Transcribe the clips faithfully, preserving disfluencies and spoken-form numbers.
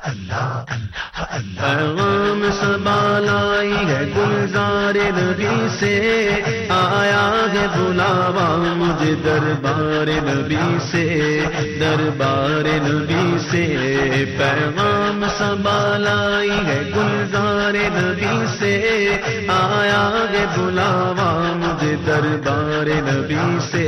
پیغام صبا لائی ہے گلزار نبی سے، آیا ہے بلاوا مجھے دربار نبی سے، دربار نبی سے۔ پیغام صبا لائی ہے گلزار نبی سے، آیا ہے بلاوا مجھے دربار نبی سے،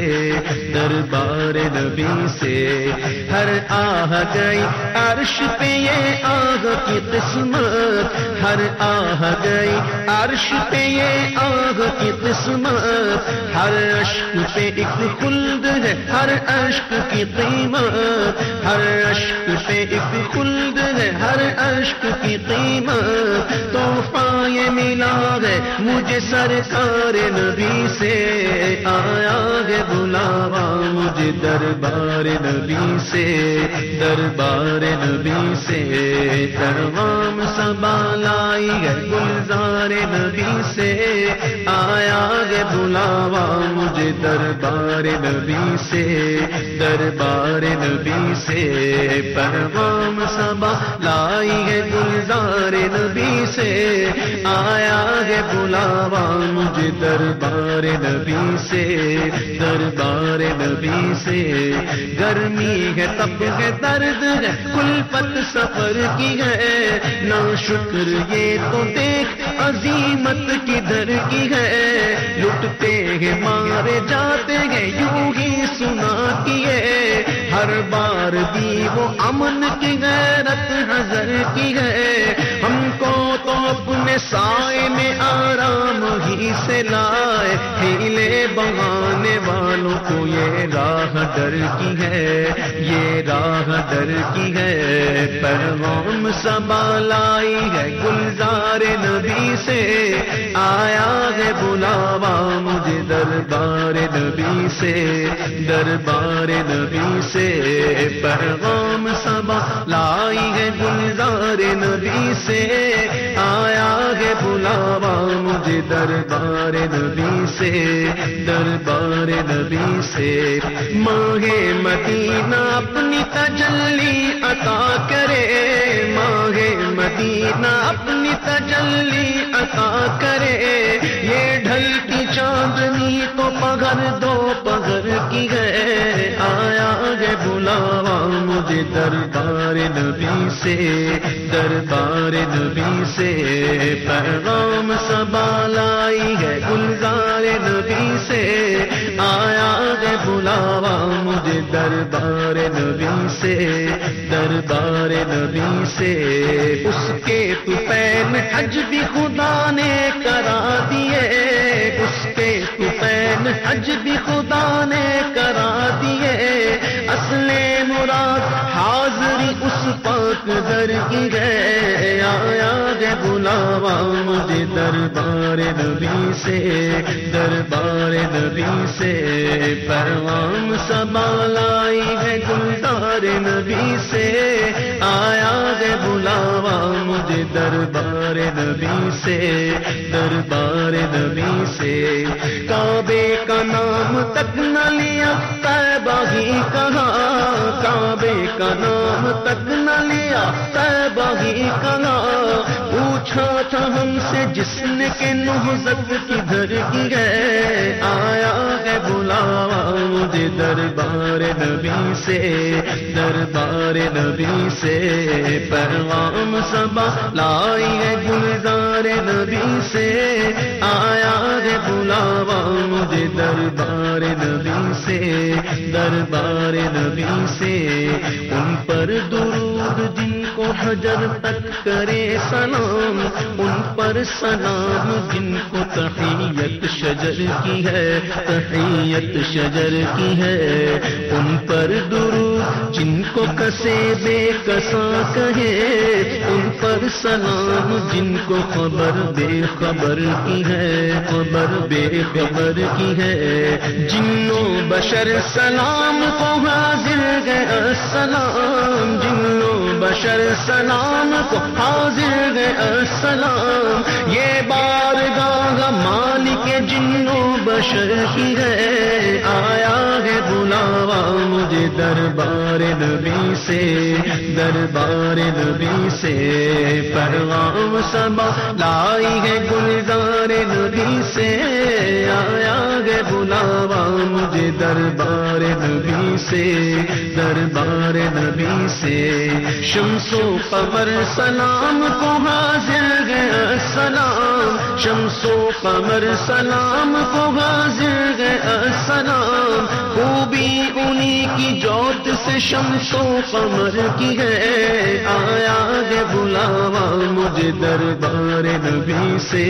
دربار نبی سے۔ ہر آہ گئی عرش پہ یہ آہ کی قسمت، ہر آہ گئی عرش پہ یہ آہ کی قسمت، ہر اشک پہ ایک خلد ہے، ہر اشک کی قیمت، ہر اشک پہ ایک خلد ہے، ہر اشک کی قیمت۔ تحفہ یہ ملا ہے مجھے سرکار نبی سے، آیا ہے بلاوا مجھے دربار نبی سے، دربار نبی سے۔ پیغام صبا لائی ہے گلزار نبی سے، آیا ہے بلاوا مجھے دربار نبی سے، دربار نبی سے۔ پیغام صبا لائی ہے گلزار نبی سے، آیا ہے بلاوا مجھے دربار نبی سے، دربار نبی سے۔ گرمی ہے تب ہے درد ہے کلفت سفر کی ہے، نا شکر یہ تو دیکھ عظیمت کدھر کی ہے۔ لٹتے ہیں مارے جاتے ہیں یوں ہی سنا کیے، ہر بار بھی وہ امن کی غیرت حذر کی ہے۔ ہم کو تو اپنے سائے میں آرام ہی سے لائے، ہیلے بہانے والوں کو یہ راہ ڈر کی ہے، یہ راہ ڈر کی ہے۔ پیغام صبا لائی ہے گلزار نبی سے، آیا ہے بلاوا مجھے دربار نبی سے، دربار نبی سے۔ پیغام صبا لائی ہے گلزار نبی سے، آیا ہے بلاوا مجھے دربار نبی سے، دربار نبی سے۔ ماہ مدینہ اپنی تجلی عطا کرے، ماہ مدینہ اپنی تجلی عطا کرے۔ یہ ڈھلتی چاندنی تو پگھر دو پگھر کی ہے، آیا ہے بلاوا مجھے دربار نبی سے، دربار نبی سے۔ پیغام صبا لائی ہے گلزار نبی سے، آیا ہے بلاوا مجھے دربار نبی سے، دربار نبی سے۔ اس کے تو پین حج بھی خدا نے کرا دیے، اس کے تو پین حج بھی خدا نے کرا دیے۔ اصل مراد حاضری اس پاک در کی ہے، آیا ہے بلاوا مجھے دربار نبی سے، دربار نبی سے۔ پیغام صبا لائی ہے گلزار نبی سے، آیا ہے بلاوا مجھے دربار نبی سے، دربار نبی سے۔ کعبے کا نام تک نہ لیا طیبہ ہی کہا، کعبے کا نام تک نہ لیا طیبہ ہی کہا۔ پوچھا تھا ہم سے جس نے کہ نہضت کدھر کی ہے، آیا ہے بلاوا مجھے دربار نبی سے، دربار نبی سے۔ پیغام صبا لائی ہے گلزار نبی سے، آیا ہے بلاوا مجھے دربار نبی سے، دربار نبی سے۔ ان پر درود جن کو حجر تک کرے سلام، ان پر سلام جن کو تحیت شجر کی ہے، تحیت شجر کی ہے۔ ان پر درود جن کو کسے بے کسا کہے، ان پر سلام جن کو خبر بے خبر کی ہے، خبر بے خبر کی ہے۔ جنوں بشر سلام کو حاضر گئے السلام، جنوں بشر سلام کو حاضر گئے السلام۔ یہ بارگاہ مالک جنوں بشر کی ہے، آیا ہے بلاوا مجھے در دربار نبی سے دربار نبی سے پیغام صبا لائی ہے گلزار نبی سے آیا ہے بلاوا مجھے دربار نبی سے دربار نبی سے شمس و قمر سلام کو حاضر گیا سلام شمس و قمر سلام کو حاضر گیا سلام خوبی انہی کی جوت سے شمس و قمر کی ہے آیا ہے بلاوا مجھے دربار نبی سے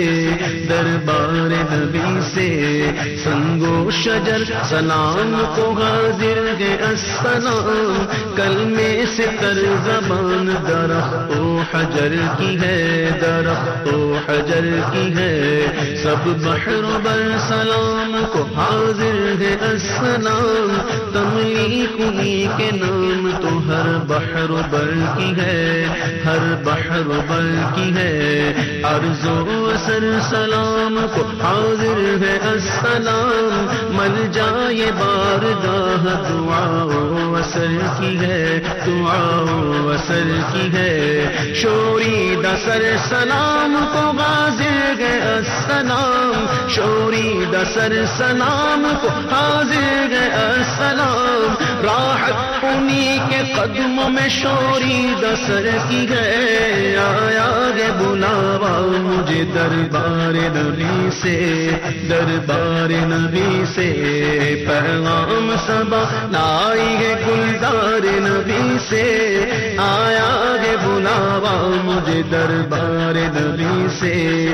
دربار نبی سے سنگ و شجر سلام کو حاضر ہے السلام کلمے سے تر زبان درخت و حجر کی ہے درخت و حجر کی ہے سب بحر و بر سلام کو حاضر ہے السلام تملیک انہی کے نام تو ہر بحر و بر کی ہے ہر بحر و بر کی ہے عرض و اثر سلام کو حاضر ہے السلام مل جائے بارگاہ دعا و اثر کی ہے دعا و اثر کی ہے شوری دسر سلام کو حاضر ہے السلام شوری دسر سلام کو حاضر ہے السلام راحت انہی کے قدموں میں شوری دسر کی ہے آیا ہے بلاوا مجھے دربار نبی سے دربار نبی سے پیغام صبا لائی ہے گلزار نبی سے آیا ہے بلاوا مجھے دربار نبی سے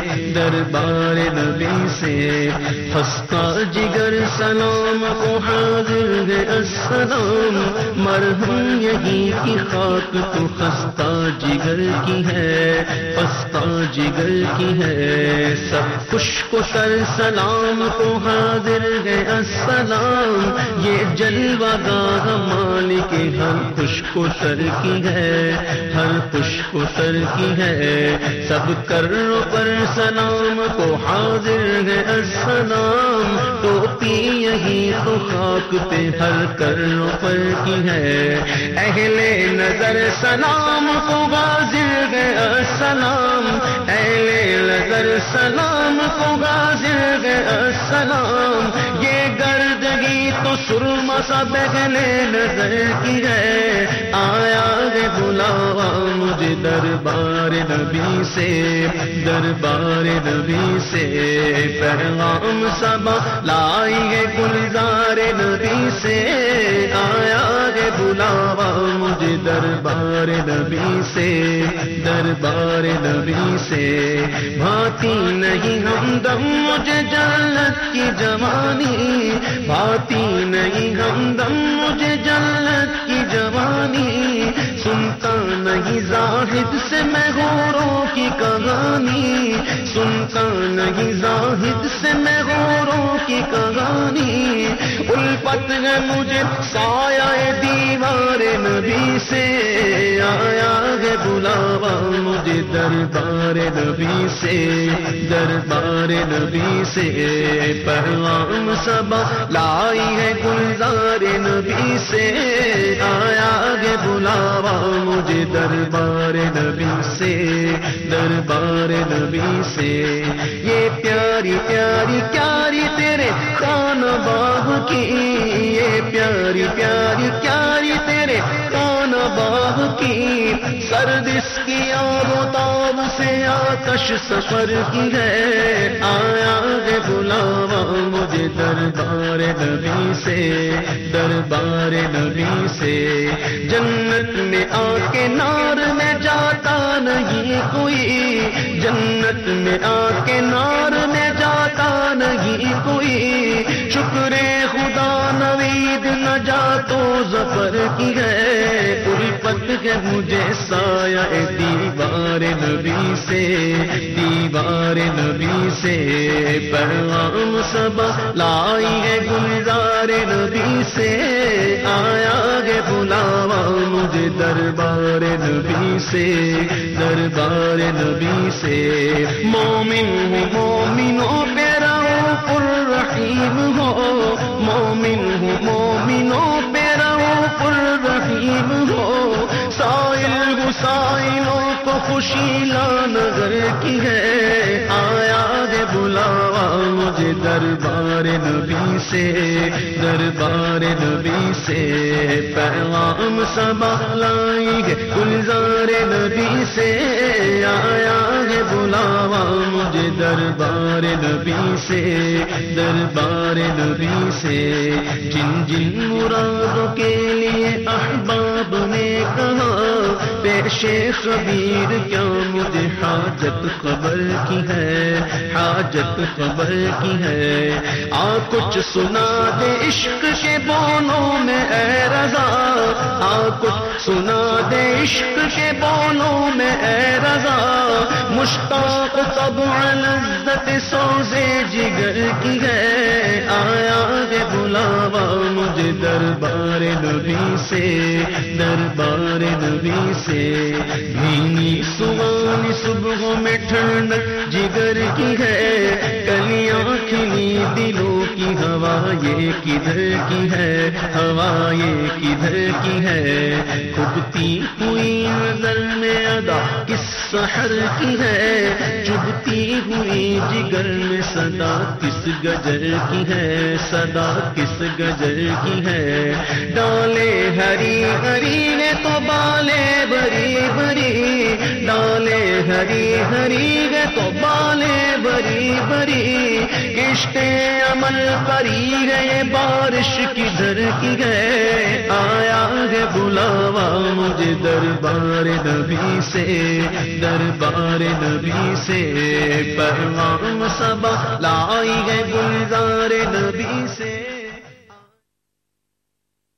دربار نبی سے خستہ جگر سلام کو حاضر ہے السلام مرہم یہی کی خاک تو خستہ جگر کی ہے خستہ جگر کی ہے سب خوش کو سر سلام کو حاضر ہے السلام یہ جلوہ گاہ مالک ہر خوش کو سر کی ہے ہر خوش کو سر کی ہے سب کرو پر سلام کو حاضر ہے السلام ٹوپی یہی تو خاک پہ ہر کرو پر کی ہے اہل نظر سلام کو حاضر ہے السلام اہل نظر سلام کو حاضر ہے السلام یہ گردگی تو سرما سا بہلے نظر کی ہے آیا ہے بلاوا مجھے دربار نبی سے دربار نبی سے پیغام صبا لائی ہے گلزار نبی سے آیا ہے بلاوا مجھے دربار نبی سے دربار نبی سے بھاتی نہیں ہمدم مجھے جنت کی جوانی بھاتی نہیں ہمدم مجھے جنت کی جوانی سنتا نہیں زاہد سے میں غوروں کی کہانی سنتا نہیں زاہد سے میں غوروں کی کہانی الفت ہے مجھے سایہ دیوار نبی سے آیا ہے بلاوا مجھے دربار نبی سے دربار نبی سے پیغام صبا لائی ہے گلزار نبی سے آیا ہے بلاوا مجھے دربار نبی سے دربار نبی سے یہ پیاری پیاری پیاری تیرے کان باغ کی یہ پیاری پیاری پیاری تیرے کان باغ کی سرد اس کی آب و تاب سے آتش سفر کی ہے آیا ہے بلاوا مجھے دربار نبی سے دربار نبی سے جنت میں آ کے نار میں جاتا نہیں کوئی جنت میں آ کے نار میں جاتا نہیں کوئی شکر خدا نوید نہ جا تو ظفر کی ہے الفت ہے مجھے سایہ دیوار نبی سے دیوار نبی سے پیغام صبا لائی ہے گلزار نبی سے آیا ہے بلاوا مجھے دربار نبی سے دربار نبی سے مومن ہوں مومنوں پہ رؤوف الرحیم ہو مومن ہوں مومنوں پہ رؤوف الرحیم حکیم ہو، سائل حسائنوں کو خوشی لا نظر کی ہے، آیا ہے بلاوا مجھے دربار نبی سے، دربار نبی سے، پیغام صبا لائی ہے گلزار نبی سے، آیا ہے بلاوا مجھے دربار نبی سے، دربار نبی سے، جن جن مرادوں کے لیے احباب نے کہا پیش خبیر کیا مجھے حاجت خبر کی ہے، حاجت خبر کی ہے، آ کچھ سنا دے عشق کے بولوں میں اے رضا، آ کچھ سنا دے عشق کے بولوں میں اے رضا، مشتاق طبع لذت سوزے جگر کی ہے، آیا ہے بلاوا مجھے دربار نبی سے، دربار نبی سے، بھینی سوانی صبحوں میں ٹھنڈک جگر کی ہے، کلیاں کھلی دلوں کی ہوا یہ کدھر کی ہے، ہوا یہ کدھر کی ہے، کھبتی ہوئی نظر میں ادا کس سحر کی ہے، چبھتی ہوئی جگر میں صدا کس گجر کی ہے، صدا کس گجر کی ہے، ڈالے ہری ہری نے تو بالے بری بری، ڈالے ہری ہری نے تو بالے بری بری، کشتے عمل پری گئے بارش کدھر کی ہے، آیا ہے بلاوا مجھے دربار نبی سے، دربار نبی سے، پیغام صبا لائی ہے گلزار نبی سے۔